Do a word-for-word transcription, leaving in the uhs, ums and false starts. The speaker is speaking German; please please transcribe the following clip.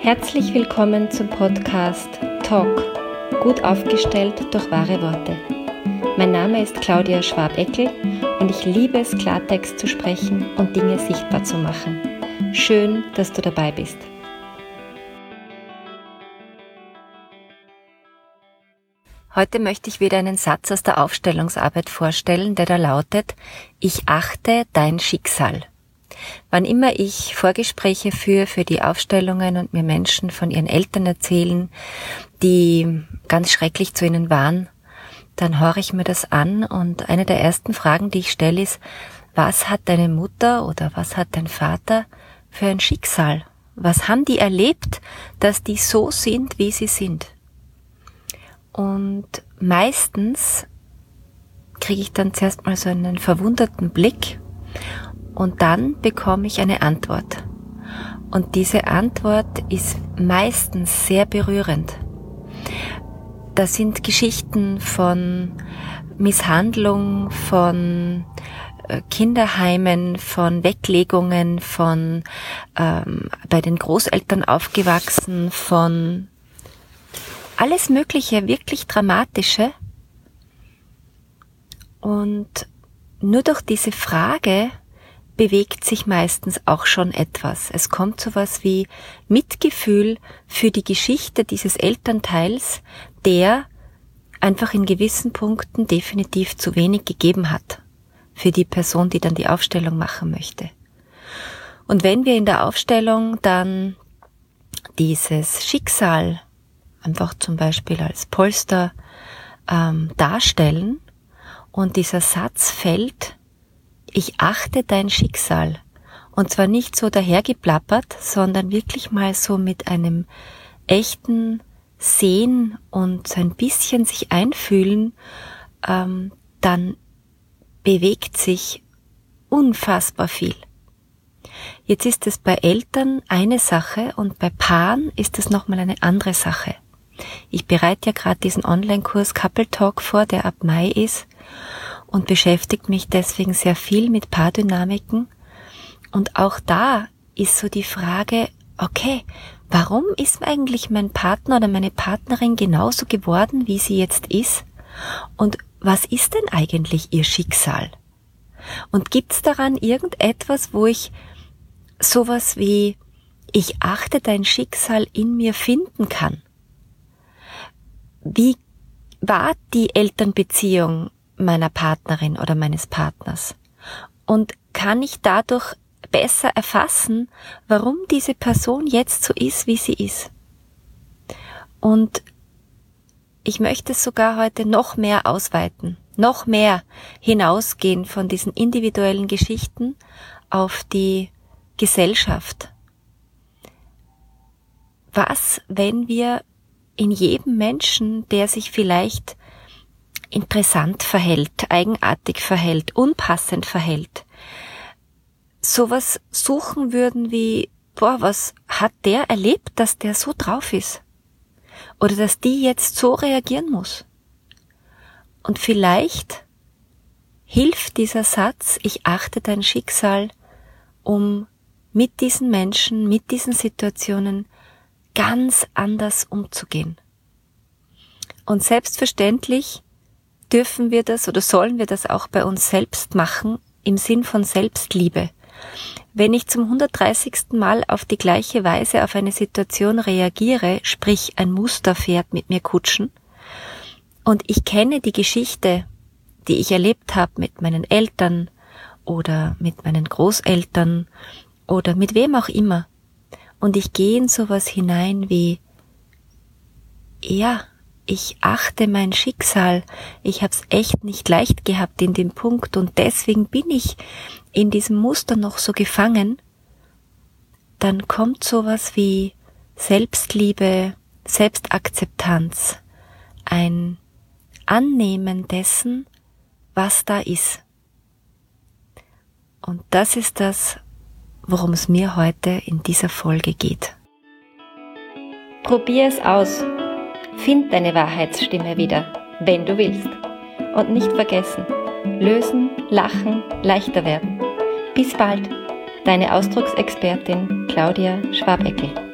Herzlich willkommen zum Podcast Talk, gut aufgestellt durch wahre Worte. Mein Name ist Claudia Schwab-Eckel und ich liebe es, Klartext zu sprechen und Dinge sichtbar zu machen. Schön, dass du dabei bist. Heute möchte ich wieder einen Satz aus der Aufstellungsarbeit vorstellen, der da lautet: Ich achte dein Schicksal. Wann immer ich Vorgespräche führe für die Aufstellungen und mir Menschen von ihren Eltern erzählen, die ganz schrecklich zu ihnen waren, dann höre ich mir das an und eine der ersten Fragen, die ich stelle, ist: Was hat deine Mutter oder was hat dein Vater für ein Schicksal? Was haben die erlebt, dass die so sind, wie sie sind? Und meistens kriege ich dann zuerst mal so einen verwunderten Blick und dann bekomme ich eine Antwort. Und diese Antwort ist meistens sehr berührend. Das sind Geschichten von Misshandlung, von Kinderheimen, von Weglegungen, von ähm, bei den Großeltern aufgewachsen, von alles Mögliche, wirklich Dramatische. Und nur durch diese Frage bewegt sich meistens auch schon etwas. Es kommt sowas wie Mitgefühl für die Geschichte dieses Elternteils, der einfach in gewissen Punkten definitiv zu wenig gegeben hat für die Person, die dann die Aufstellung machen möchte. Und wenn wir in der Aufstellung dann dieses Schicksal einfach zum Beispiel als Polster ähm, darstellen und dieser Satz fällt: Ich achte dein Schicksal. Und zwar nicht so dahergeplappert, sondern wirklich mal so mit einem echten Sehen und so ein bisschen sich einfühlen, ähm, dann bewegt sich unfassbar viel. Jetzt ist es bei Eltern eine Sache und bei Paaren ist es nochmal eine andere Sache. Ich bereite ja gerade diesen Online-Kurs Couple Talk vor, der ab Mai ist, und beschäftigt mich deswegen sehr viel mit Paardynamiken. Und auch da ist so die Frage, okay, warum ist eigentlich mein Partner oder meine Partnerin genauso geworden, wie sie jetzt ist? Und was ist denn eigentlich ihr Schicksal? Und gibt's daran irgendetwas, wo ich sowas wie ich achte dein Schicksal in mir finden kann? Wie war die Elternbeziehung meiner Partnerin oder meines Partners? Und kann ich dadurch besser erfassen, warum diese Person jetzt so ist, wie sie ist? Und ich möchte es sogar heute noch mehr ausweiten, noch mehr hinausgehen von diesen individuellen Geschichten auf die Gesellschaft. Was, wenn wir in jedem Menschen, der sich vielleicht interessant verhält, eigenartig verhält, unpassend verhält, sowas suchen würden wie, boah, was hat der erlebt, dass der so drauf ist? Oder dass die jetzt so reagieren muss? Und vielleicht hilft dieser Satz, ich achte dein Schicksal, um mit diesen Menschen, mit diesen Situationen ganz anders umzugehen. Und selbstverständlich dürfen wir das oder sollen wir das auch bei uns selbst machen, im Sinn von Selbstliebe. Wenn ich zum hundertdreißigsten Mal auf die gleiche Weise auf eine Situation reagiere, sprich ein Muster fährt mit mir Kutschen, und ich kenne die Geschichte, die ich erlebt habe mit meinen Eltern oder mit meinen Großeltern oder mit wem auch immer, und ich gehe in sowas hinein wie, ja, ich achte mein Schicksal, ich hab's echt nicht leicht gehabt in dem Punkt und deswegen bin ich in diesem Muster noch so gefangen, dann kommt sowas wie Selbstliebe, Selbstakzeptanz, ein Annehmen dessen, was da ist. Und das ist das, worum es mir heute in dieser Folge geht. Probier es aus. Find deine Wahrheitsstimme wieder, wenn du willst. Und nicht vergessen, lösen, lachen, leichter werden. Bis bald, deine Ausdrucksexpertin Claudia Schwab-Eckel.